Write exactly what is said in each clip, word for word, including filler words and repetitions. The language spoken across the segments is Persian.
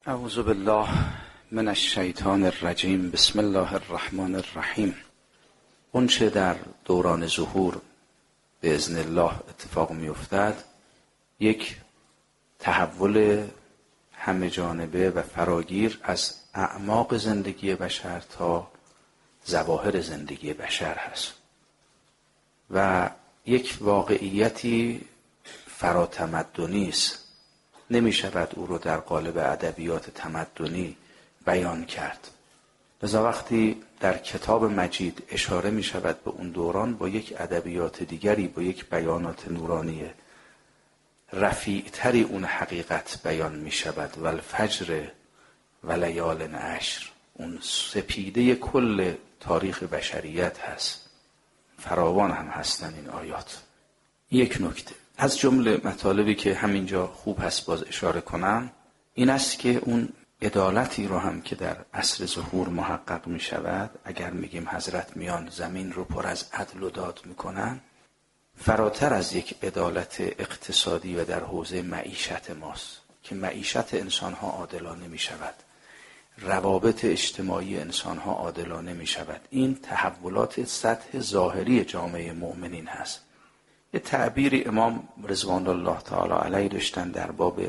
اعوذ بالله من الشیطان الرجیم. بسم الله الرحمن الرحیم. اون چه در دوران ظهور به اذن الله اتفاق می افتد یک تحول همه جانبه و فراگیر از اعماق زندگی بشر تا ظواهر زندگی بشر هست و یک واقعیتی فراتمدنی است. نمی شود او رو در قالب ادبیات تمدنی بیان کرد. لذا وقتی در کتاب مجید اشاره می شود به اون دوران، با یک ادبیات دیگری، با یک بیانات نورانی رفیعتری اون حقیقت بیان می شود. و الفجر و لیال عشر، اون سپیده کل تاریخ بشریت هست. فراوان هم هستن این آیات. یک نکته از جمله مطالبی که همینجا خوب هست باز اشاره کنم این است که اون عدالتی رو هم که در عصر ظهور محقق می شود، اگر میگیم حضرت میان زمین رو پر از عدل و داد میکنن، فراتر از یک عدالت اقتصادی و در حوزه معیشت ماست که معیشت انسان ها عادلانه می شود، روابط اجتماعی انسان ها عادلانه می شود. این تحولات سطح ظاهری جامعه مؤمنین هست. یه تعبیری امام رضوان الله تعالی علیه داشتن در باب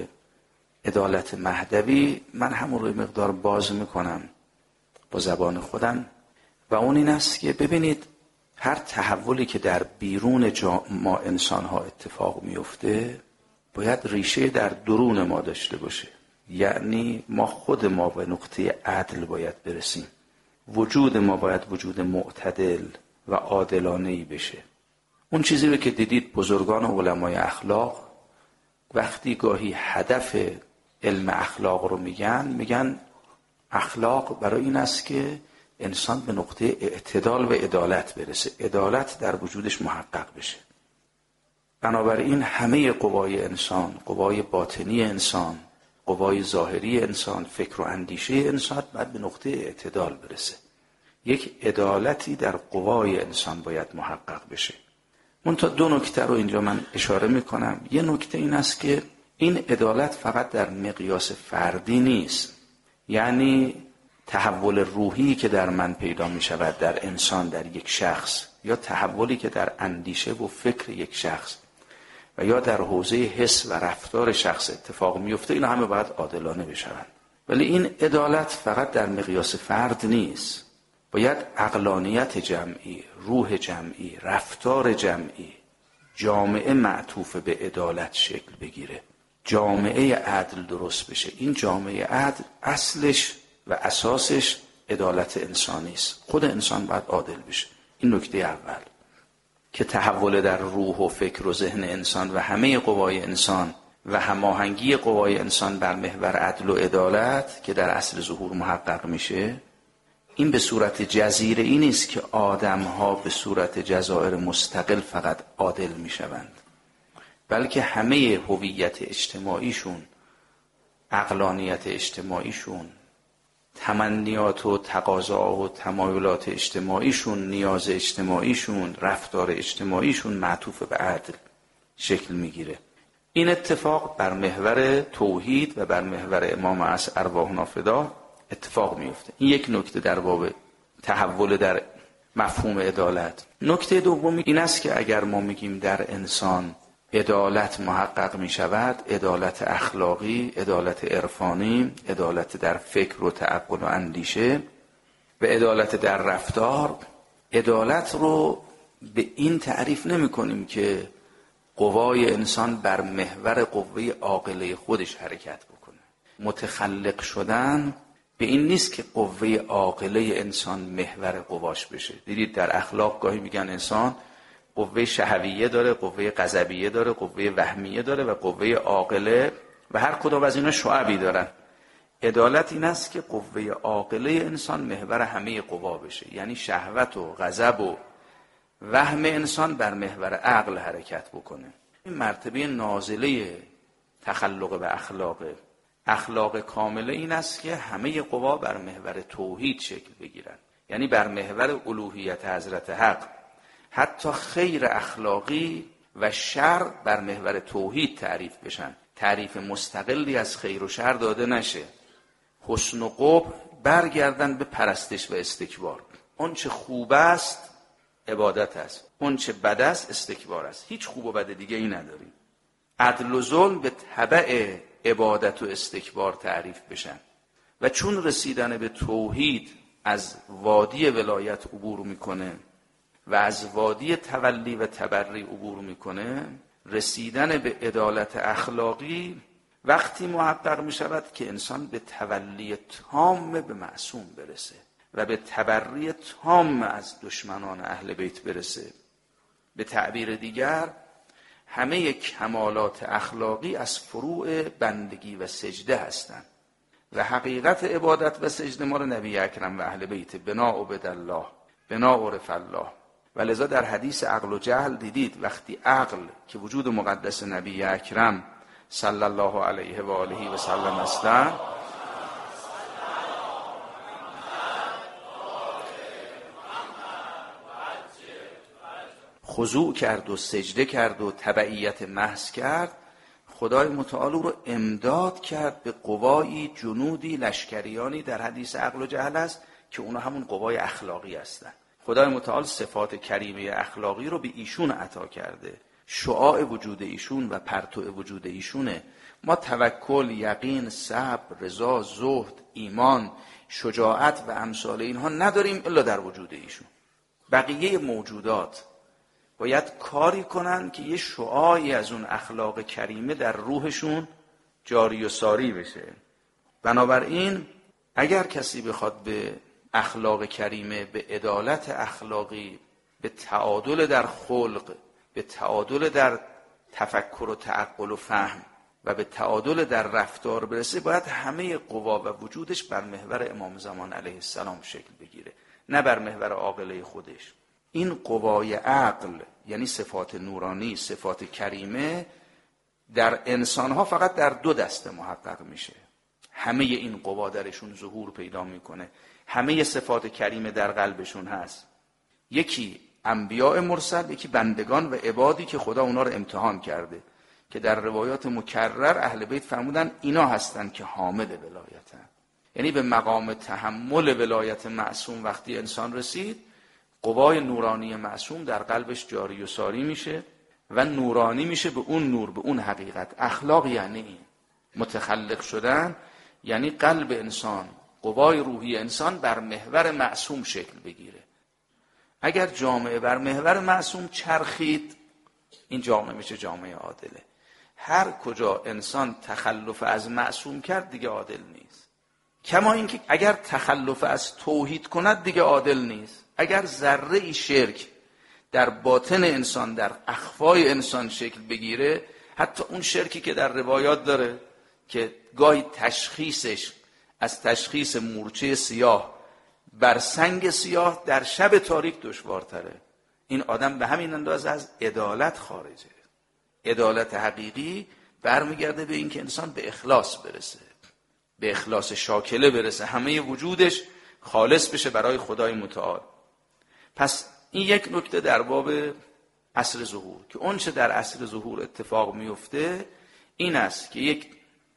عدالت مهدوی، من همون رو مقدار باز میکنم با زبان خودم، و اون این است که ببینید هر تحولی که در بیرون ما انسان ها اتفاق میفته باید ریشه در درون ما داشته باشه. یعنی ما خود ما به نقطه عدل باید برسیم، وجود ما باید وجود معتدل و عادلانه‌ای بشه. اون چیزی رو که دیدید بزرگان و علمای اخلاق وقتی گاهی هدف علم اخلاق رو میگن، میگن اخلاق برای این است که انسان به نقطه اعتدال و عدالت برسه، عدالت در وجودش محقق بشه. بنابراین همه قوای انسان، قوای باطنی انسان، قوای ظاهری انسان، فکر و اندیشه انسان باید به نقطه اعتدال برسه. یک عدالتی در قوای انسان باید محقق بشه. منتها دو نکته رو اینجا من اشاره میکنم. یه نکته این است که این عدالت فقط در مقیاس فردی نیست، یعنی تحول روحی که در من پیدا میشود در انسان، در یک شخص، یا تحولی که در اندیشه و فکر یک شخص و یا در حوزه حس و رفتار شخص اتفاق میفته، اینا همه باید عادلانه بشوند. ولی این عدالت فقط در مقیاس فرد نیست، باید عقلانیت جمعی، روح جمعی، رفتار جمعی، جامعه معطوف به عدالت شکل بگیره، جامعه عدل درست بشه. این جامعه عدل اصلش و اساسش عدالت انسانی است. خود انسان باید عادل بشه. این نکته اول که تحول در روح و فکر و ذهن انسان و همه قوای انسان و هماهنگی قوای انسان بر محور عدل و عدالت که در عصر ظهور محقق میشه، این به صورت جزیره ای نیست که آدم ها به صورت جزایر مستقل فقط عادل می شوند، بلکه همه هویت اجتماعیشون، عقلانیت اجتماعیشون، تمنیات و تقاضا و تمایلات اجتماعیشون، نیاز اجتماعیشون، رفتار اجتماعیشون معطوف به عدل شکل می گیره. این اتفاق بر محور توحید و بر محور امام عصر ارواحنا فدا اتفاق میفته. این یک نکته در باب تحول در مفهوم عدالت. نکته دومی این است که اگر ما میگیم در انسان عدالت محقق میشود، عدالت اخلاقی، عدالت عرفانی، عدالت در فکر و تعقل و اندیشه و عدالت در رفتار، عدالت رو به این تعریف نمی کنیم که قوای انسان بر محور قوه عاقله خودش حرکت بکنه. متخلق شدن به این نیست که قوه عاقله انسان محور قواش بشه. دیدید در اخلاق گاهی میگن انسان قوه شهویه داره، قوه غضبیه داره، قوه وهمیه داره و قوه عاقله، و هر کدام از اینا شعبی دارن. عدالت این است که قوه عاقله انسان محور همه قوا بشه، یعنی شهوت و غضب و وهم انسان بر محور عقل حرکت بکنه. این مرتبه نازله تخلق به اخلاقه. اخلاق کامله این است که همه قوا بر محور توحید شکل بگیرن، یعنی بر محور الوهیت حضرت حق. حتی خیر اخلاقی و شر بر محور توحید تعریف بشن، تعریف مستقلی از خیر و شر داده نشه. حسن و قبح برگردن به پرستش و استکبار. اون چه خوب است عبادت است، اون چه بد است استکبار است. هیچ خوب و بد دیگه ای نداریم. عدل و ظلم به تبع عبادت و استکبار تعریف بشن و چون رسیدن به توحید از وادی ولایت عبور میکنه و از وادی تولی و تبری عبور میکنه، رسیدن به عدالت اخلاقی وقتی محقق میشود که انسان به تولی تام به معصوم برسه و به تبری تام از دشمنان اهل بیت برسه. به تعبیر دیگر همه کمالات اخلاقی از فروع بندگی و سجده هستند و حقیقت عبادت و سجده ما رو نبی اکرم و اهل بیت بنا عبد الله بنا عرف الله. و لذا در حدیث عقل و جهل دیدید وقتی عقل که وجود مقدس نبی اکرم صلی الله علیه و آله و سلم هستند، خضوع کرد و سجده کرد و تبعیت محض کرد، خدای متعال او رو امداد کرد به قوایی، جنودی، لشکریانی در حدیث عقل و جهل است که اونا همون قوای اخلاقی هستن. خدای متعال صفات کریمه اخلاقی رو به ایشون عطا کرده، شعاع وجود ایشون و پرتو وجود ایشونه. ما توکل، یقین، صبر، رضا، زهد، ایمان، شجاعت و امثال اینها نداریم الا در وجود ایشون. بقیه موجودات باید کاری کنن که یه شعاعی از اون اخلاق کریمه در روحشون جاری و ساری بشه. بنابراین اگر کسی بخواد به اخلاق کریمه، به عدالت اخلاقی، به تعادل در خلق، به تعادل در تفکر و تعقل و فهم و به تعادل در رفتار برسه، باید همه قوا و وجودش بر محور امام زمان علیه السلام شکل بگیره، نه بر محور عاقله خودش. این قوای عقل یعنی صفات نورانی، صفات کریمه در انسانها فقط در دو دسته محقق میشه. همه این قوا درشون ظهور پیدا میکنه، همه صفات کریمه در قلبشون هست. یکی انبیاء مرسل، یکی بندگان و عبادی که خدا اونا رو امتحان کرده که در روایات مکرر اهل بیت فرمودن اینا هستن که حامل ولایتن. یعنی به مقام تحمل ولایت معصوم وقتی انسان رسید، قوای نورانی معصوم در قلبش جاری و ساری میشه و نورانی میشه به اون نور، به اون حقیقت. اخلاق یعنی این متخلق شدن، یعنی قلب انسان، قوای روحی انسان بر محور معصوم شکل بگیره. اگر جامعه بر محور معصوم چرخید، این جامعه میشه جامعه عادله. هر کجا انسان تخلف از معصوم کرد دیگه عادل نیست. کما اینکه اگر تخلف از توحید کند دیگه عادل نیست. اگر ذره ای شرک در باطن انسان، در اخفای انسان شکل بگیره، حتی اون شرکی که در روایات داره که گاهی تشخیصش از تشخیص مورچه سیاه بر سنگ سیاه در شب تاریک دشوارتره، این آدم به همین اندازه از عدالت خارجه. عدالت حقیقی برمیگرده به این که انسان به اخلاص برسه، به اخلاص شاکله برسه، همه وجودش خالص بشه برای خدای متعال. پس این یک نکته در باب عصر ظهور که اون چه در عصر ظهور اتفاق میفته این است که یک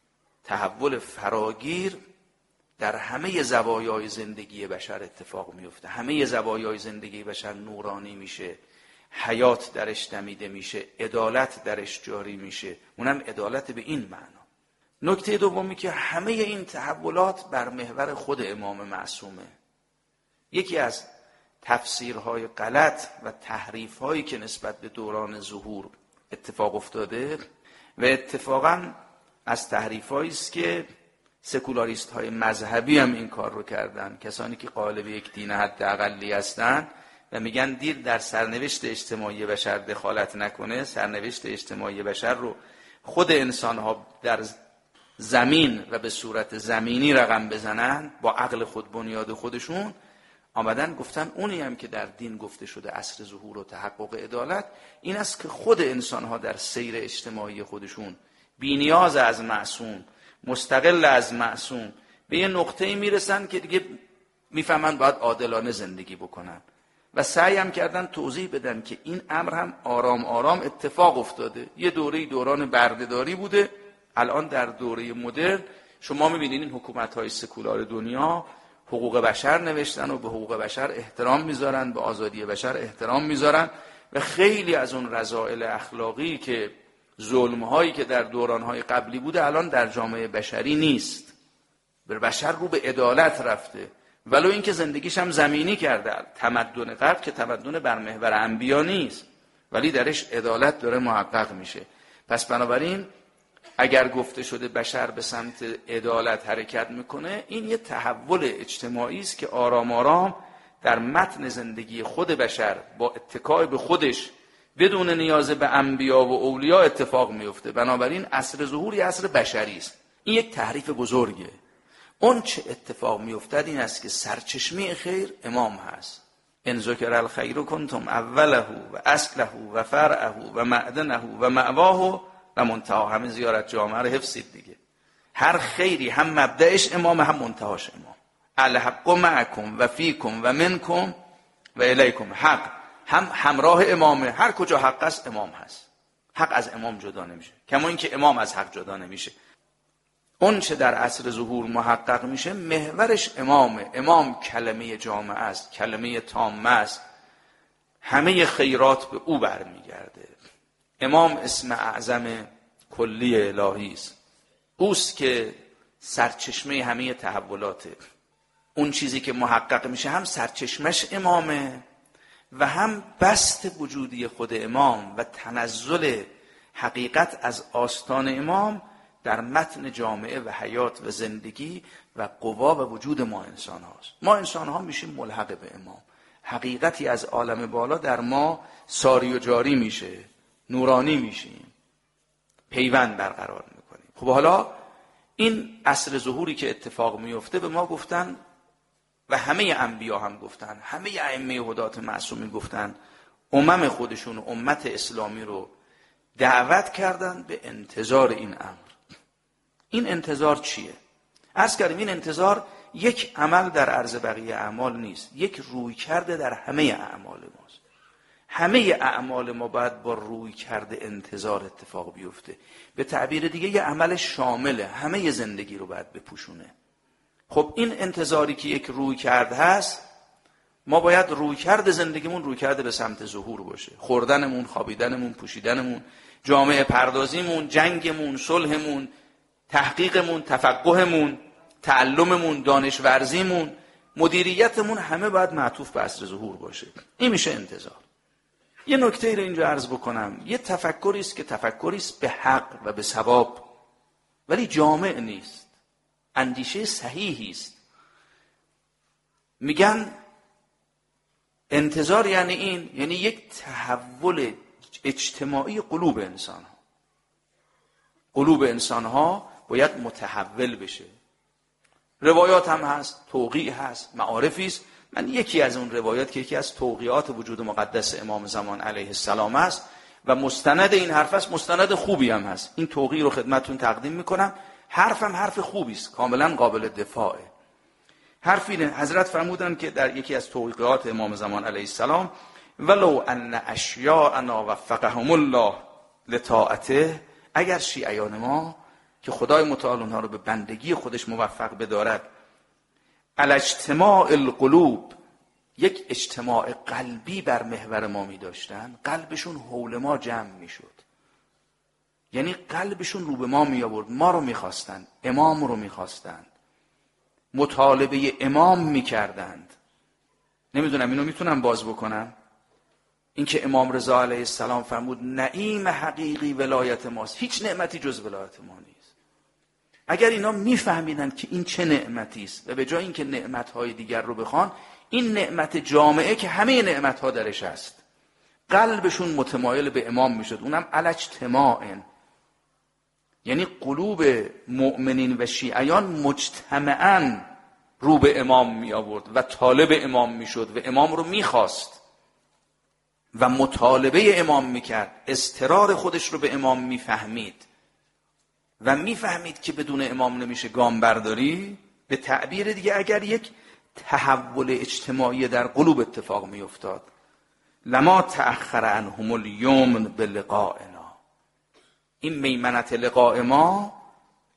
تحول فراگیر در همه زوایای زندگی بشر اتفاق میفته. همه زوایای زندگی بشر نورانی میشه، حیات درش دمیده میشه، عدالت درش جاری میشه، اونم عدالت به این معنا. نکته دومی که همه این تحولات بر محور خود امام معصومه. یکی از تفسیرهای غلط و تحریفهایی که نسبت به دوران ظهور اتفاق افتاده و اتفاقا از تحریفهایی است که سکولاریست های مذهبی هم این کار رو کردن، کسانی که قائل به یک دین حداقلی هستن و میگن دین در سرنوشت اجتماعی بشر دخالت نکنه، سرنوشت اجتماعی بشر رو خود انسان ها در زمین و به صورت زمینی رقم بزنن با عقل خود بنیاد خودشون. آمدن گفتن اونی هم که در دین گفته شده عصر ظهور و تحقق عدالت این است که خود انسان ها در سیر اجتماعی خودشون بی نیاز از معصوم، مستقل از معصوم به یه نقطه‌ای میرسن که دیگه میفهمن باید عادلانه زندگی بکنن و سعی هم کردن توضیح بدن که این امر هم آرام آرام اتفاق افتاده. یه دوره دوران بردهداری بوده، الان در دوره مدرن شما میبینید این حکومت‌های سکولار دنیا حقوق بشر نوشتن و به حقوق بشر احترام میذارن، به آزادی بشر احترام میذارن و خیلی از اون رذائل اخلاقی که ظلم‌هایی که در دوران‌های قبلی بوده الان در جامعه بشری نیست. بر بشر رو به عدالت رفته، ولو اینکه زندگیش هم زمینی کرده. تمدن قبل که تمدن بر محور انبیا نیست، ولی درش عدالت داره محقق میشه. پس بنابراین اگر گفته شده بشر به سمت عدالت حرکت میکنه، این یه تحول اجتماعی است که آرام آرام در متن زندگی خود بشر با اتکای به خودش بدون نیاز به انبیا و اولیا اتفاق میفته. بنابراین عصر ظهوری عصر بشری است. این یک تحریف بزرگه. اون چه اتفاق میافتد این است که سرچشمه خیر امام هست. ان ذکر الخیر کنتم اوله و اصله و فرعه و معدنه و مأواه و منتهى. همه زیارت جامعه رو حفظید دیگه. هر خیری هم مبدأش امام هم منتهاش امام. الحق معکم و فیکم و منکم و الیکم. حق هم همراه امامه، هر کجا حق است امام هست. حق از امام جدا نمیشه، کما اینکه امام از حق جدا نمیشه. اون چه در عصر ظهور محقق میشه محورش امامه. امام کلمه جامعه است، کلمه تامه است، همه خیرات به او برمیگرده. امام اسم اعظم کلی الهی است، اوست که سرچشمه همه تحولاته. اون چیزی که محقق میشه هم سرچشمش امامه و هم بست وجودی خود امام و تنزل حقیقت از آستان امام در متن جامعه و حیات و زندگی و قوا و وجود ما انسان هاست. ما انسان ها میشیم ملحق به امام. حقیقتی از عالم بالا در ما ساری و جاری میشه، نورانی میشیم، پیوند برقرار میکنیم. خب حالا این عصر ظهوری که اتفاق میفته به ما گفتن و همه انبیا هم گفتن، همه ائمه هدات معصومین گفتن، امم خودشون امت اسلامی رو دعوت کردن به انتظار این امر. این انتظار چیه؟ عرض کردیم این انتظار یک عمل در عرض بقیه اعمال نیست، یک روی کرده در همه اعمال ماست. همه اعمال ما باید با روی کرده انتظار اتفاق بیفته. به تعبیر دیگه یه عمل شامله، همه زندگی رو باید بپوشونه. خب این انتظاری که یک روی کرده هست، ما باید روی کرده زندگیمون روی کرده به سمت ظهور باشه. خوردنمون، خوابیدنمون، پوشیدنمون، جامعه پردازیمون، جنگمون، صلحمون، تحقیقمون، تفقهمون، تعلممون، دانش ورزیمون، مدیریتمون همه باید معطوف به عصر ظهور باشه. این میشه انتظار. یه نکته رو اینجا عرض بکنم. یه تفکری است که تفکری است به حق و به ثواب، ولی جامع نیست، اندیشه صحیحی است. میگن انتظار یعنی این، یعنی یک تحول اجتماعی قلوب انسان ها. قلوب انسان ها باید متحول بشه. روایات هم هست، توقیع هست، معارفی است. من یکی از اون روایات که یکی از توقیعات وجود مقدس امام زمان علیه السلام است و مستند این حرف است، مستند خوبی هم هست. این توقیع رو خدمتتون تقدیم میکنم. حرفم حرف خوبی است، کاملا قابل دفاعه. حرف اینه، حضرت فرمودن که در یکی از توقیعات امام زمان علیه السلام، ولو ان اشیاءنا وفقهم الله لطاعته، اگر شیعیان ما که خدای متعال اونها رو به بندگی خودش موفق بدارد، علی اجتماع القلوب، یک اجتماع قلبی بر محور ما می داشتن، قلبشون حول ما جمع می شد. یعنی قلبشون رو به ما می آورد، ما رو می خواستند، امام رو می خواستند، مطالبه امام می کردند. نمیدونم اینو میتونم باز بکنم. این که امام رضا علیه السلام فرمود نعیم حقیقی ولایت ماست، هیچ نعمتی جز ولایت ما نیست. اگر اینا میفهمیدن که این چه نعمتی است و به جای اینکه نعمت‌های دیگر رو بخوان، این نعمت جامعه که همه نعمت‌ها درش است، قلبشون متمایل به امام میشد، اونم علی اجتماع، یعنی قلوب مؤمنین و شیعیان مجتمعاً رو به امام می آورد و طالب امام می شد و امام رو می خواست و مطالبه امام می کرد، اضطرار خودش رو به امام می فهمید و می فهمید که بدون امام نمیشه گام برداری. به تعبیر دیگه اگر یک تحول اجتماعی در قلوب اتفاق می افتاد، لما تأخر عنهم اليوم بلقائنا، این میمنت لقاء ما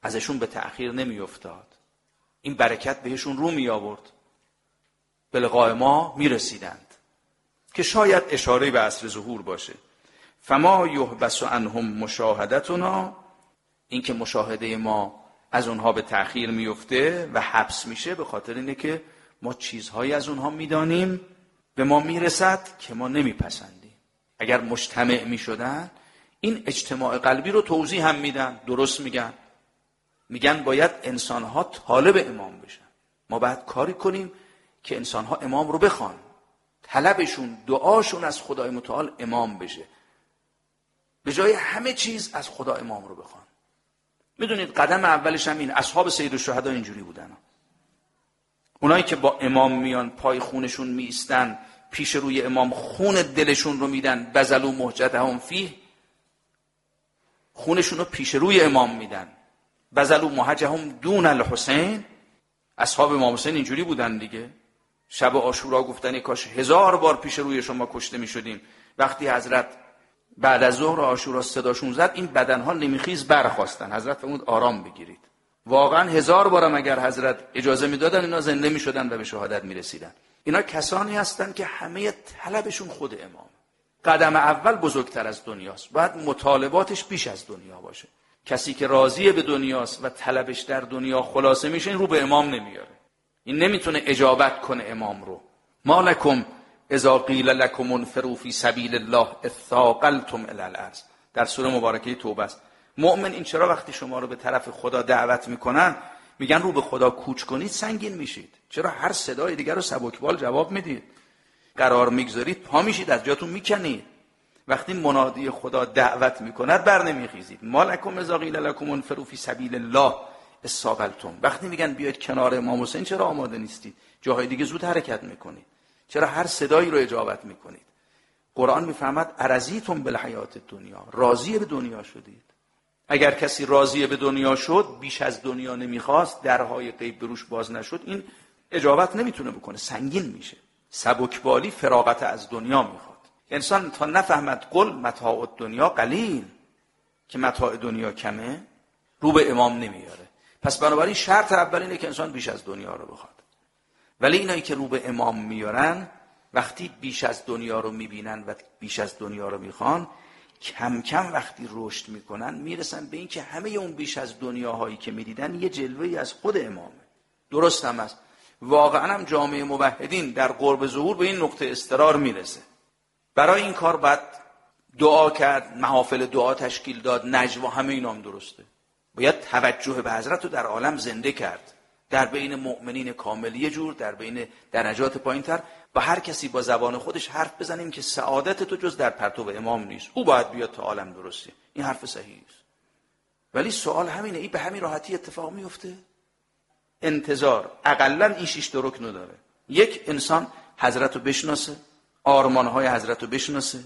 ازشون به تأخیر نمی افتاد. این برکت بهشون رو می آورد، به لقای ما می رسیدند، که شاید اشاره به عصر ظهور باشه. فما یحبس عنهم مشاهدتنا، این که مشاهده ما از اونها به تأخیر میفته و حبس میشه به خاطر اینه که ما چیزهایی از اونها میدانیم به ما میرسد که ما نمیپسندیم. اگر مجتمع میشدن این اجتماع قلبی رو توضیح هم میدن، درست میگن، میگن باید انسانها طالب امام بشن. ما باید کاری کنیم که انسانها امام رو بخوان، طلبشون، دعاشون از خدای متعال امام بشه، به جای همه چیز از خدا امام رو بخوان. میدونید قدم اولش هم این، اصحاب سید الشهدا اینجوری بودن. اونایی که با امام میان پای خونشون میستن، پیش روی امام خون دلشون رو میدن، بذلوا مهجتهم فیه، خونشون رو پیش روی امام میدن، بذلوا مهجهم دون الحسین. اصحاب امام حسین اینجوری بودن دیگه. شب عاشورا گفتن کاش هزار بار پیش روی شما کشته میشدیم. وقتی حضرت بعد از ظهر عاشورا صداشون زد، این بدنها نمیخیز برخواستن. حضرت فرمود آرام بگیرید. واقعا هزار بارم اگر حضرت اجازه میدادن اینا زنده میشدن و به شهادت میرسیدن. اینا کسانی هستن که همه طلبشون خود امام. قدم اول بزرگتر از دنیاست، باید مطالباتش بیش از دنیا باشه. کسی که راضیه به دنیاست و طلبش در دنیا خلاصه میشه، این رو به امام نمیاره. این نمیتونه اجابت کنه امام رو. ما لکم اذا قیل لکم انفروا فی سبیل الله اثاقلتم الی الارض، در سوره مبارکه توبه است. مؤمن این چرا وقتی شما رو به طرف خدا دعوت میکنن میگن رو به خدا کوچ کنید سنگین میشید؟ چرا هر صدای دیگر رو سبکبال جواب میدید؟ قرار میگذارید پا میشید، از جاتون میکنید. وقتی منادی خدا دعوت میکند بر نمیخیزید. ما لکم اذا قیل لکم انفروا فی سبیل الله اثاقلتم. وقتی میگن بیاید کنار امام حسین چرا آماده نیستید؟ جاهای دیگه زود حرکت میکنید. چرا هر صدایی رو اجابت میکنید؟ قرآن میفهمد ارضیتم بالحیات الدنیا، راضی به دنیا شدید. اگر کسی راضی به دنیا شد، بیش از دنیا نمیخواست، درهای غیب بروش باز نشد، این اجابت نمیتونه بکنه، سنگین میشه. سبکبالی فراغت از دنیا میخواد. انسان تا نفهمد قل متاع الدنیا قلیل، که متاع دنیا کمه، رو به امام نمیاره. پس بنابراین شرط اول اینه که انسان بیش از دنیا رو بخواد. ولی اینایی که رو به امام میارن وقتی بیش از دنیا رو میبینن و بیش از دنیا رو میخوان، کم کم وقتی رشد میکنن میرسن به این که همه اون بیش از دنیاهایی که میدیدن یه جلوه‌ای از خود امامه. درست هم است. واقعا هم جامعه موحدین در قرب ظهور به این نقطه استقرار میرسه. برای این کار باید دعا کرد، محافل دعا تشکیل داد، نجوا، همه اینا هم درسته. باید توجه به حضرت رو در عالم زنده کرد، در بین مؤمنین کامل یه جور، در بین درجات پایین‌تر. با هر کسی با زبان خودش حرف بزنیم که سعادت تو جز در پرتو امام نیست، او باید بیاد تا عالم درسته. این حرف صحیح است. ولی سوال همینه، این به همین راحتی اتفاق میفته؟ انتظار اقلن این شش تا رکن داره. یک، انسان حضرت رو بشناسه، آرمان‌های حضرت رو بشناسه،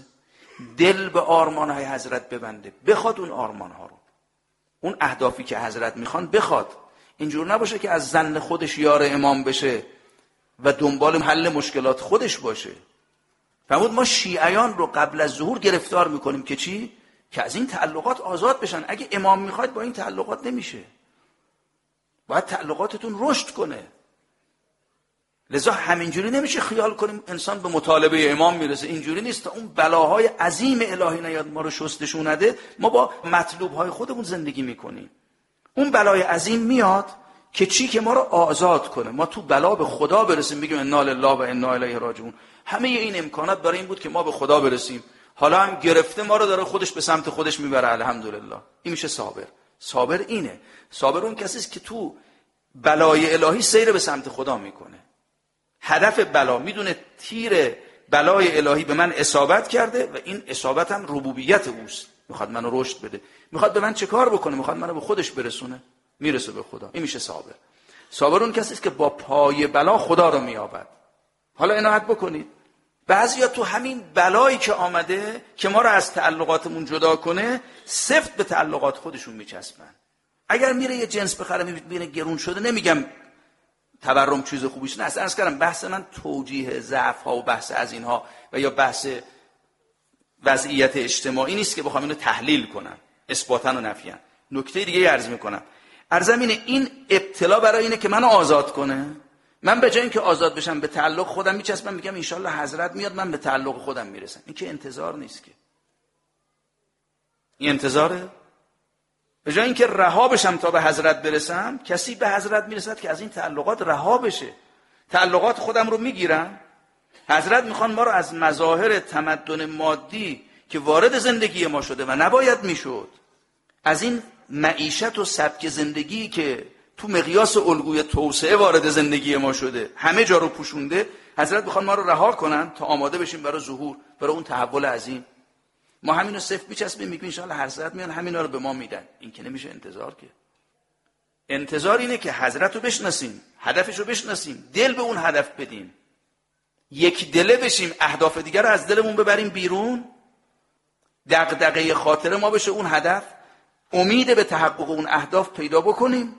دل به آرمان‌های حضرت ببنده، بخواد اون آرمان‌ها رو، اون اهدافی که حضرت میخوان بخواد. اینجور نباشه که از ظن خودش یار امام بشه و دنبال حل مشکلات خودش باشه. فرمود ما شیعیان رو قبل از ظهور گرفتار میکنیم که چی؟ که از این تعلقات آزاد بشن. اگه امام میخواد با این تعلقات نمیشه، باید تعلقاتتون رشد کنه. لذا همینجوری نمیشه خیال کنیم انسان به مطالبه امام میرسه. اینجوری نیست. تا اون بلاهای عظیم الهی نیاد ما رو شستشون نده، ما با مطلوبهای خودمون زندگی میکنیم. اون بلای عظیم میاد که چی؟ که ما رو آزاد کنه، ما تو بلا به خدا برسیم، بگیم انا لله و انا الیه راجعون. همه این امکانات برای این بود که ما به خدا برسیم. حالا هم گرفته ما رو داره خودش به سمت خودش میبره. الحمدلله. این میشه صابر. صابر اینه. صابر اون کسی است که تو بلای الهی سیر به سمت خدا میکنه. هدف بلا میدونه، تیر بلای الهی به من اصابت کرده و این اصابت هم ربوبیت اوست، میخواد منو رشد بده، میخواد به من چه کار بکنه، میخواد منو به خودش برسونه، میرسه به خدا. این میشه صابر. صابر اون کسی است که با پای بلا خدا رو مییابد. حالا عنایت بکنید، بعضیا تو همین بلایی که آمده که ما رو از تعلقاتمون جدا کنه، سفت به تعلقات خودشون میچسبن. اگر میره یه جنس بخره میبینه گرون شده، نمیگم تورم چیز خوبیش نه، اصلا عرض کردم بحث من توجیه ضعف ها و بحث از اینها و یا بحث وضعیت اجتماعی نیست که بخوام اینو تحلیل کنم اثباتاً و نفیاً. نکته دیگه عرض میکنم، ارزمینه این ابتلا برای اینه که منو آزاد کنه. من به جای اینکه آزاد بشم به تعلق خودم میچسبم، میگم انشالله حضرت میاد من به تعلق خودم میرسم. این که انتظار نیست که. این انتظاره؟ به جای اینکه رها بشم تا به حضرت برسم، کسی به حضرت میرسد که از این تعلقات رها بشه. تعلقات خودم رو میگیرم. حضرت میخوان ما رو از مظاهر تمدن مادی که وارد زندگی ما شده و نباید میشد، از این معیشت و سبک زندگی که تو مقیاس الگوی توسعه وارد زندگی ما شده، همه جا رو پوشونده، حضرت میخوان ما رو رها کنن تا آماده بشیم برای ظهور، برای اون تحول عظیم. ما همینو صفر میچسبیم، میگیم ان شاءالله حضرت میان همینا رو به ما میدن. این که نمیشه انتظار که. انتظار اینه که حضرت رو بشناسیم، هدفش رو بشناسیم، دل به اون هدف بدیم، یک دله بشیم، اهداف دیگر رو از دلمون ببریم بیرون، دغدغه خاطر ما بشه اون هدف، امید به تحقق اون اهداف پیدا بکنیم،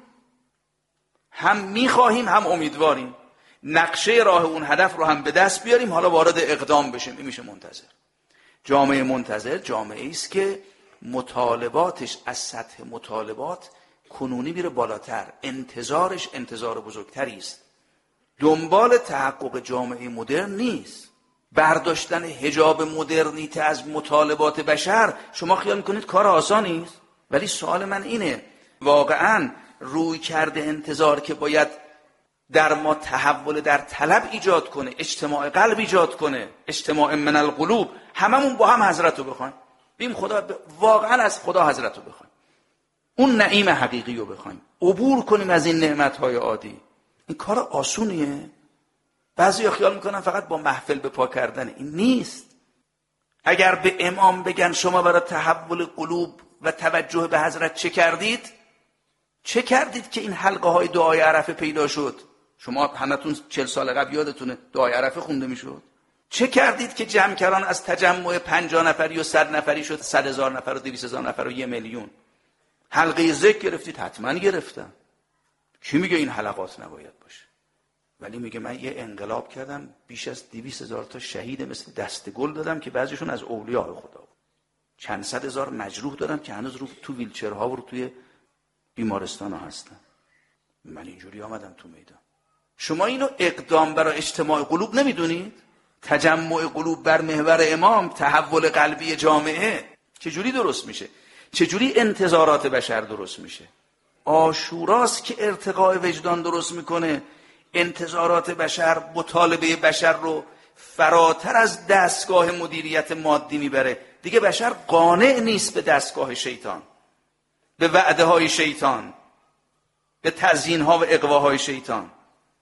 هم میخواهیم هم امیدواریم، نقشه راه اون هدف رو هم به دست بیاریم، حالا وارد اقدام بشیم. این میشه منتظر. جامعه منتظر جامعه است که مطالباتش از سطح مطالبات کنونی میره بالاتر، انتظارش انتظار بزرگتری است. دنبال تحقق جامعه مدرن نیست، برداشتن حجاب مدرنیته از مطالبات بشر. شما خیال میکنید کار آسانی است؟ ولی سوال من اینه، واقعاً روی کرده انتظار که باید در ما تحول در طلب ایجاد کنه، اجتماع قلب ایجاد کنه، اجتماع من القلوب، هممون با هم حضرت رو بخوایم، بیم خدا ب... واقعاً از خدا حضرت رو بخوایم، اون نعیم حقیقی رو بخوایم، عبور کنیم از این نعمت‌های عادی. این کار آسونیه؟ بعضیا خیال میکنن فقط با محفل به پا کردن. این نیست. اگر به امام بگن شما برای تحول قلوب و توجه به حضرت چه کردید؟ چه کردید که این حلقه های دعای عرفه پیدا شد؟ شما همتون چل سال قبل یادتونه دعای عرفه خونده میشد. چه کردید که جمع‌کران از تجمع پنجاه نفری و صد نفری شد صد هزار نفر و دویست هزار نفر و یه میلیون؟ حلقه ذکر گرفتید؟ حتما گرفتم. کی میگه این حلقات نباید باشه؟ ولی میگه من یه انقلاب کردم، بیش از دویست هزار تا شهید مثل دست گل دادم که بعضیشون از اولیاء خدا بود. چند صد هزار مجروح دادم که هنوز رو تو ویلچرها و رو توی بیمارستان ها هستن. من اینجوری آمدم تو میدان. شما اینو اقدام برای اجتماع قلوب نمیدونید؟ تجمع قلوب بر محور امام، تحول قلبی جامعه چجوری درست میشه؟ چجوری انتظارات بشر درست میشه؟ عاشوراست که ارتقاء وجدان درست میکنه، انتظارات بشر، مطالبه بشر رو فراتر از دستگاه مدیریت مادی میبره. دیگه بشر قانع نیست به دستگاه شیطان، به وعده های شیطان، به تزیین ها و اغواهای شیطان.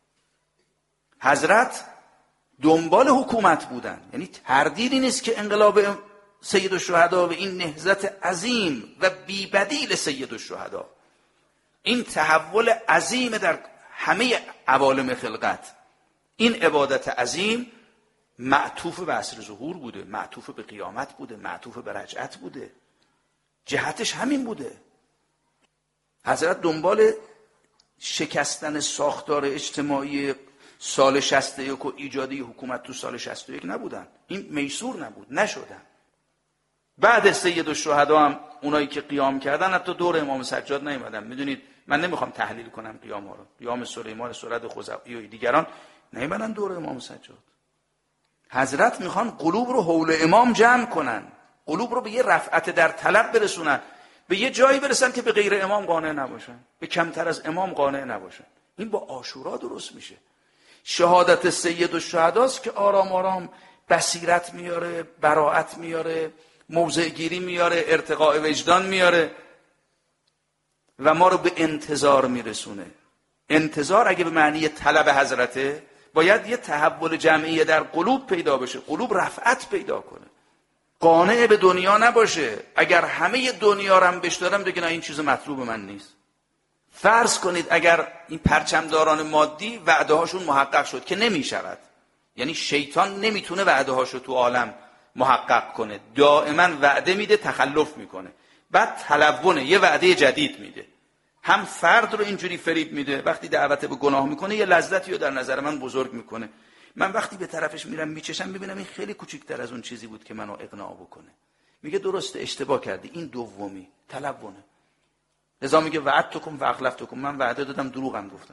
حضرت دنبال حکومت بودن، یعنی تردیدی نیست که انقلاب سید الشهدا و این نهضت عظیم و بی‌بدیل سید الشهدا، این تحول عظیم در همه عوالم خلقت، این عبادت عظیم معطوف به عصر ظهور بوده، معطوف به قیامت بوده، معطوف به رجعت بوده، جهتش همین بوده. حضرت دنبال شکستن ساختار اجتماعی سال شصت و یک و ایجاد حکومت تو سال شصت و یک نبودن. این میسور نبود، نشدن. بعد سید الشهدا هم اونایی که قیام کردن حتی دور امام سجاد نیومدن. میدونید من نمیخوام تحلیل کنم قیام ها رو، قیام سلیمان سرد خزعی و دیگران نیومدن دور امام سجاد. حضرت میخوان قلوب رو حول امام جمع کنن، قلوب رو به یه رفعت در طلب برسونن، به یه جایی برسن که به غیر امام قانع نباشن، به کمتر از امام قانع نباشن. این با عاشورا درست میشه. شهادت سید الشهداست که آرام آرام بصیرت میاره، براءت میاره، موضع گیری میاره، ارتقاء وجدان میاره و ما رو به انتظار میرسونه. انتظار اگه به معنی طلب حضرته، باید یه تحول جمعی در قلوب پیدا بشه، قلوب رفعت پیدا کنه، قانع به دنیا نباشه. اگر همه دنیا رو هم بهش دادم دیگه نه، این چیز مطلوب من نیست. فرض کنید اگر این پرچمداران مادی وعده هاشون محقق شد که نمی شود، یعنی شیطان نمیتونه وعده هاشو تو عالم محقق کنه، دائما وعده میده تخلف میکنه، بعد تلونه یه وعده جدید میده، هم فرد رو اینجوری فریب میده، وقتی دعوت به گناه میکنه یه لذتی رو در نظر من بزرگ میکنه، من وقتی به طرفش میرم میچشم میبینم این خیلی کوچیک‌تر از اون چیزی بود که منو اقناع بکنه. میگه درسته اشتباه کردی، این دومی تلونه. لذا میگه وعدتکم و اخلفتکم، من وعده دادم دروغم گفتم.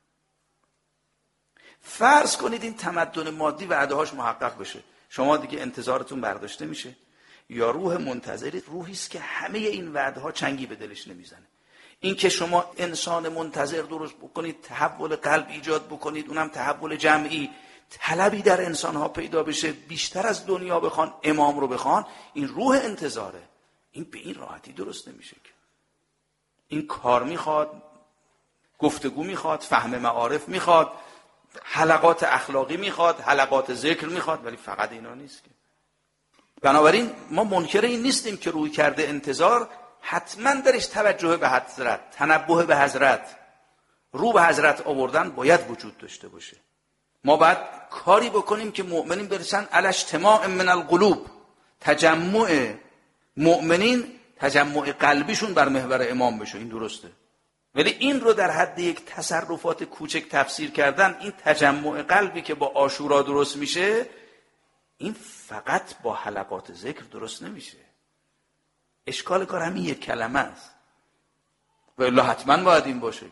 فرض کنید این تمدن مادی وعده هاش محقق بشه، شما دیگه انتظارتون برداشته میشه. یا روح منتظری روحی است که همه این وعده ها چنگی به دلش نمیزنه. این که شما انسان منتظر درست بکنید، تحول قلب ایجاد بکنید، اونم تحول جمعی، طلبی در انسان ها پیدا بشه، بیشتر از دنیا بخوان، امام رو بخوان، این روح انتظاره. این به این راحتی درست نمیشه که. این کار میخواد، گفتگو میخواد، فهم معارف میخواد، حلقات اخلاقی میخواد، حلقات ذکر میخواد، ولی فقط اینا نیست که. بنابراین ما منکر این نیستیم که روی کرده انتظار حتما درش توجه به حضرت، تنبه به حضرت، رو به حضرت آوردن باید وجود داشته باشه. ما باید کاری بکنیم که مؤمنین برسن علی اجتماع من القلوب، تجمع مؤمنین، تجمع قلبیشون بر محور امام بشه. این درسته، ولی این رو در حد یک تصرفات کوچک تفسیر کردن، این تجمع قلبی که با عاشورا درست میشه، این فقط با حلقات ذکر درست نمیشه. اشکال کار همین یک کلمه است. و الا حتما باید این باشه.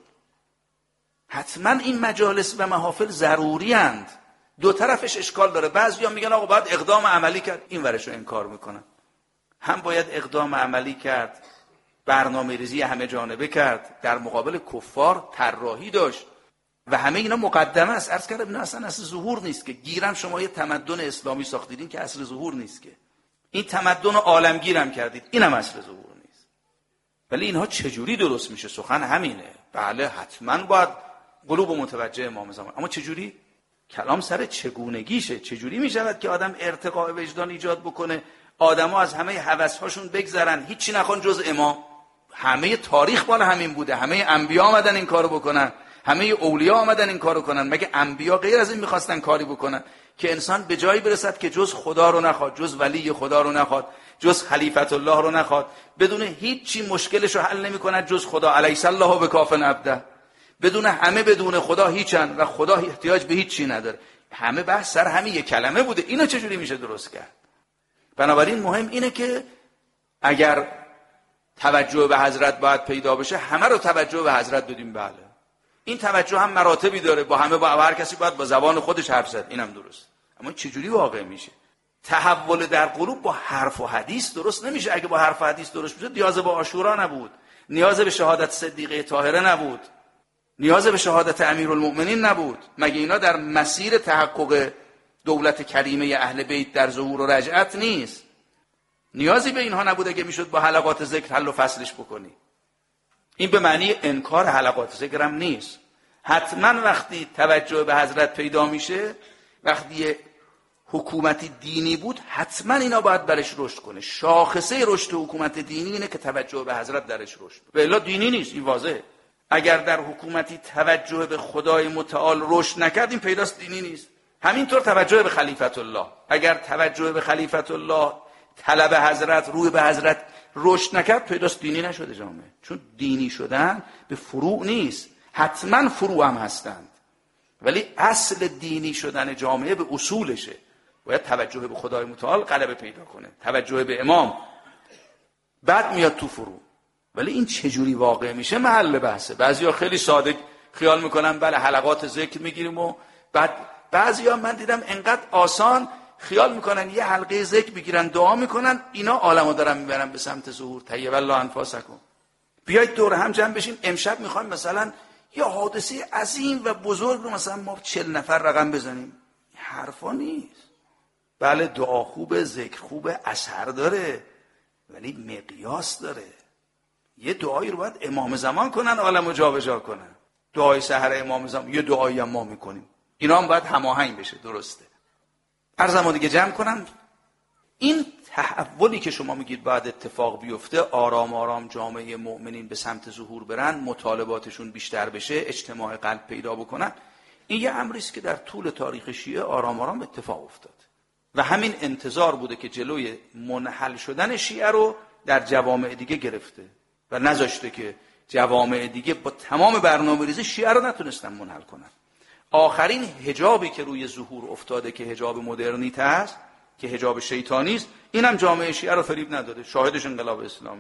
حتما این مجالس و محافل ضروری اند. دو طرفش اشکال داره. بعضیا میگن آقا باید اقدام عملی کرد، این ورش رو انکار میکنن. هم باید اقدام عملی کرد، برنامه ریزی همه جانبه کرد، در مقابل کفار طراحی داشت و همه اینا مقدمه است. عرض کردم اینا اصلا اصل ظهور نیست که. گیرم شما یه تمدن اسلامی ساختیدین که اصل ظهور نیست که. این تمدن عالمگیرم کردید، اینم اصل ظهور نیست. ولی اینها چجوری درست میشه؟ سخن همینه. بله حتما باید قلوب متوجه امام زمان، اما چجوری؟ کلام سر چگونگیشه. چجوری میشود که آدم ارتقاء وجدان ایجاد بکنه، آدم‌ها از همه هوس‌هاشون بگذرن، هیچی نخوان جز امام؟ همه تاریخ مال همین بوده. همه انبیا آمدن این کارو بکنن، همه اولیا آمدن این کارو کنن. مگه انبیا غیر از این می‌خواستن کاری بکنن که انسان به جایی برسد که جز خدا رو نخواد، جز ولی خدا رو نخواد، جز خلیفت الله رو نخواد، بدون هیچی مشکلش رو حل نمی‌کند جز خدا. الیس الله بکاف عبده. بدون همه، بدون خدا هیچن و خدا احتیاج به هیچ چی نداره. همه بحث سر همین یک کلمه بوده. اینو چجوری میشه درست کرد؟ بنابراین مهم اینه که اگر توجه به حضرت باید پیدا بشه، همه رو توجه به حضرت بدیم. بله این توجه هم مراتبی داره، با همه، با هر کسی باید با زبان خودش حرف زد، اینم درست. اما چجوری واقع میشه؟ تحول در قلوب با حرف و حدیث درست نمیشه. اگه با حرف و حدیث درست میشه، نیاز به عاشورا نبود، نیاز به شهادت صدیقه طاهره نبود، نیاز به شهادت امیرالمؤمنین نبود. مگه اینا در مسیر تحقق دولت کریمه اهل بیت در ظهور و رجعت نیست؟ نیازی به اینها نبوده که میشد با حلقات ذکر حل و فصلش بکنی. این به معنی انکار حلقات ذکر هم نیست. حتما وقتی توجه به حضرت پیدا میشه، وقتی حکومتی دینی بود، حتما اینا باید برش رشد کنه. شاخصه رشد حکومت دینی اینه که توجه به حضرت درش رشد. و الا دینی نیست، این واضحه. اگر در حکومتی توجه به خدای متعال رشد نکرد، این پیداست دینی نیست. همینطور توجه به خلیفت الله، اگر توجه به خلیفت الله، طلب حضرت، روی به حضرت رشد نکرد، پیداست دینی نشده جامعه. چون دینی شدن به فروع نیست، حتما فروع هم هستند، ولی اصل دینی شدن جامعه به اصولشه. باید توجه به خدای متعال غلبه پیدا کنه، توجه به امام، بعد میاد تو فروع. ولی این چجوری واقع میشه محل بحثه. بعضیا خیلی ساده خیال میکنن بله حلقات ذکر میگیریم و بعد، بعضیا من دیدم انقدر آسان خیال میکنن یه حلقه ذکر میگیرن، دعا میکنن، اینا عالمو دارن میبرن به سمت ظهور. طیب الله انفاسکم. بیایید دور هم جمع بشیم، امشب میخوایم مثلا یه حادثه عظیم و بزرگ رو مثلا ما چهل نفر رقم بزنیم. حرفا نیست. بله دعا خوبه، ذکر خوبه، اثر داره، ولی مقیاس داره. یه دعایی رو باید امام زمان کنن، عالمو جابجا کنن. دعای سحر امام زمان، یه دعایی هم ما میکنیم. اینا هم باید هماهنگ بشه. درسته. عرضمو دیگه جمع کنم. این تحولی که شما میگید باید اتفاق بیفته، آرام آرام جامعه مؤمنین به سمت ظهور برن، مطالباتشون بیشتر بشه، اجتماع قلب پیدا بکنن، این یه امری است که در طول تاریخ شیعه آرام آرام اتفاق افتاد و همین انتظار بوده که جلوی منحل شدن شیعه رو در جوامع دیگه گرفته و نذاشته که جوامع دیگه با تمام برنامه‌ریزی شیعه رو نتونستن منحل کنن. آخرین حجابی که روی ظهور افتاده که حجاب مدرنیته است، که حجاب شیطانی است، اینم جامعه شیعه رو فریب نداده. شاهدش انقلاب اسلامی.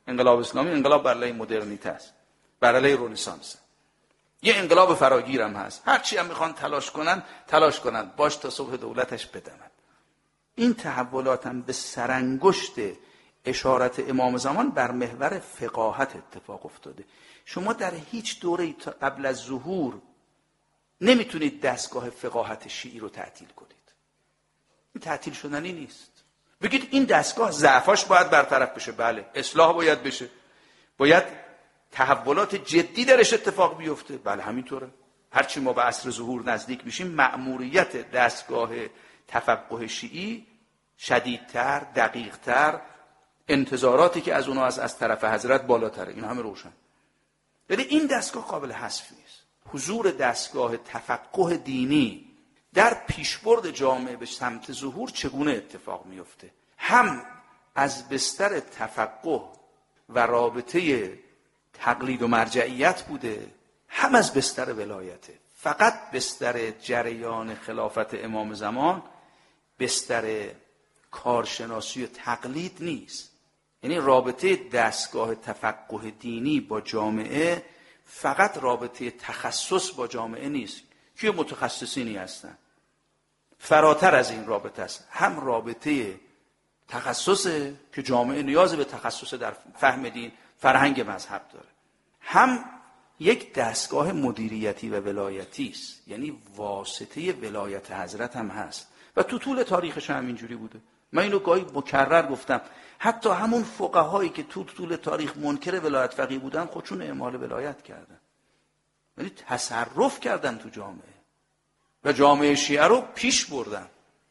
انقلاب اسلامی انقلاب بر علیه مدرنیته است، بر علیه رنسانس. یه انقلاب فراگیر هم هست، هرچی هم میخوان تلاش کنن تلاش کنن باش تا صبح دولتش بدمن. این تحولات هم به سرانگشت اشارت امام زمان بر محور فقاهت اتفاق افتاده. شما در هیچ دوره قبل از ظهور نمیتونید دستگاه فقاهت شیعی رو تعطیل کنید. این تعطیل شدنی نیست. بگید این دستگاه ضعفاش باید برطرف بشه، بله، اصلاح باید بشه، باید تحولات جدی درش اتفاق بیفته، بله همینطوره. هرچی ما به عصر ظهور نزدیک میشیم مأموریت دستگاه تفقه شیعی شدیدتر، دقیقتر، انتظاراتی که از اونها از از طرف حضرت بالاتره، این همه روشن. ولی این دستگاه قابل حذف نیست. حضور دستگاه تفقه دینی در پیشبرد جامعه به سمت ظهور چگونه اتفاق میفته؟ هم از بستر تفقه و رابطه تقلید و مرجعیت بوده، هم از بستر ولایته. فقط بستر جریان خلافت امام زمان بستر کارشناسی و تقلید نیست. یعنی رابطه دستگاه تفقه دینی با جامعه فقط رابطه تخصص با جامعه نیست که متخصصینی هستن، فراتر از این رابطه است. هم رابطه تخصصه که جامعه نیاز به تخصص در فهم دین، فرهنگ مذهب داره، هم یک دستگاه مدیریتی و ولایتی است، یعنی واسطه ولایت حضرت هم هست و تو طول تاریخش هم اینجوری بوده. من اینو گاهی مکرر گفتم، حتی همون فقهایی که تو طول تاریخ منکر ولایت فقیه بودن خودشون اعمال ولایت کردن، یعنی تصرف کردن تو جامعه و جامعه شیعه رو پیش بردن.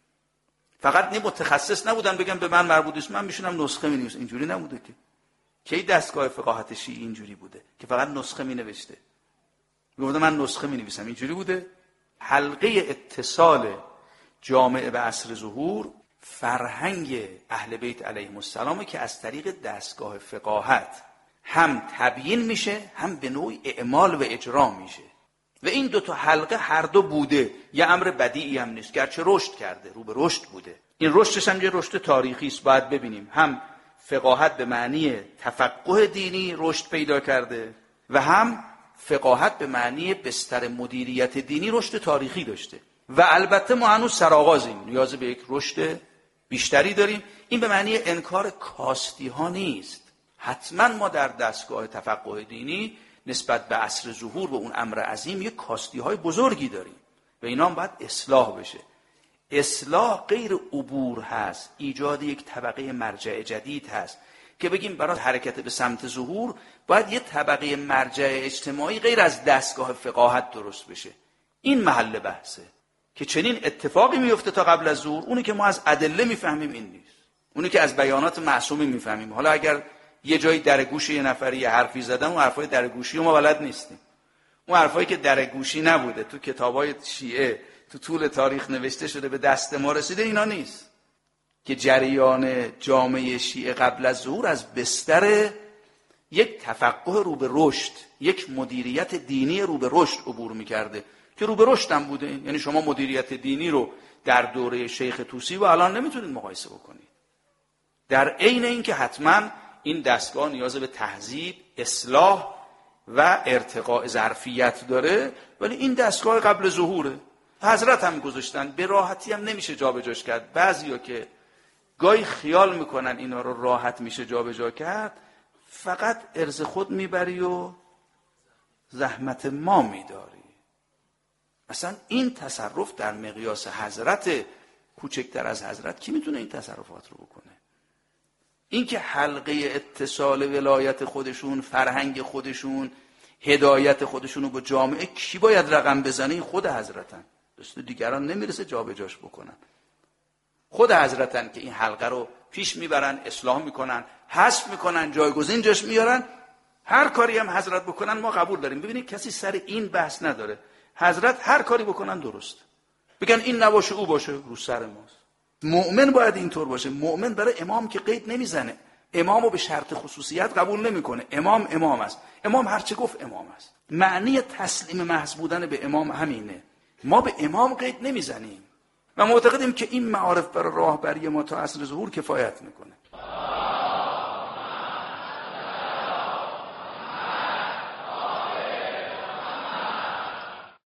فقط نه متخصص نبودن بگن به من مربوط است، من میشونم نسخه می‌نویسم. اینجوری نبوده که. کی دستگاه فقاهت شیعی اینجوری بوده که فقط نسخه می‌نوشته؟ میگفت من نسخه می‌نویسم. اینجوری بوده. حلقه اتصال جامعه به عصر ظهور فرهنگ اهل بیت علیهم السلام که از طریق دستگاه فقاهت هم تبیین میشه، هم به نوعی اعمال و اجرا میشه. و این دو تا حلقه هر دو بوده. یه امر بدیعی هم نیست، گرچه رشد کرده، رو به رشد بوده. این رشدش هم یه رشد تاریخی است، باید ببینیم. هم فقاهت به معنی تفقه دینی رشد پیدا کرده و هم فقاهت به معنی بستر مدیریت دینی رشد تاریخی داشته. و البته ما هنوز سرآغازیم، نیاز به یک رشد بیشتری داریم. این به معنی انکار کاستی ها نیست. حتما ما در دستگاه تفقه دینی نسبت به عصر ظهور و اون امر عظیم یک کاستی های بزرگی داریم و اینا هم باید اصلاح بشه. اصلاح غیر عبور هست، ایجاد یک طبقه مرجع جدید هست که بگیم برای حرکت به سمت ظهور باید یک طبقه مرجع اجتماعی غیر از دستگاه فقاهت درست بشه. این محل بحثه که چنین اتفاقی میفته تا قبل از ظهور. اونی که ما از ادله میفهمیم این نیست، اونی که از بیانات معصومی میفهمیم. حالا اگر یه جایی در گوش یه نفری یه حرفی زدن، اون حرفای در گوشی ما بلد نیستیم. اون حرفایی که در گوشی نبوده، تو کتابای شیعه تو طول تاریخ نوشته شده به دست ما رسیده، اینا نیست. که جریان جامعه شیعه قبل از ظهور از بستر یک تفقه رو به رشد، یک مدیریت دینی رو به رشد عبور می‌کرده که رو به رشد هم بوده. یعنی شما مدیریت دینی رو در دوره شیخ طوسی و الان نمیتونید مقایسه بکنید. در عین اینکه حتما این دستگاه نیاز به تهذیب، اصلاح و ارتقاء ظرفیت داره، ولی این دستگاه قبل ظهوره. حضرت هم گذاشتن، به راحتی هم نمیشه جابجاش کرد. بعضیا که گاهی خیال میکنن اینا رو راحت میشه جابجا کرد، فقط ارز خود میبری و زحمت ما میداری. اصلا این تصرف در مقیاس حضرت، کوچکتر از حضرت کی میتونه این تصرفات رو بکنه؟ این که حلقه اتصال ولایت خودشون، فرهنگ خودشون، هدایت خودشون رو با جامعه کی باید رقم بزنه؟ خود حضرتن. دست دیگران نمیرسه جابجاش بکنن. خود حضرتن که این حلقه رو پیش میبرن، اصلاح میکنن، حذف میکنن، جایگزین جاش میارن. هر کاری هم حضرت بکنن ما قبول داریم. ببینید کسی سر این بحث نداره. حضرت هر کاری بکنن درست. بگن این نباشه او باشه، رو سر ماست. مؤمن باید اینطور باشه. مؤمن برای امام که قید نمیزنه. امامو به شرط خصوصیت قبول نمیکنه. امام امام است. امام هر چه گفت امام است. معنی تسلیم محض بودن به امام همینه. ما به امام قید نمیزنیم و معتقدیم که این معارف برای راهبری ما تا عصر ظهور کفایت میکنه.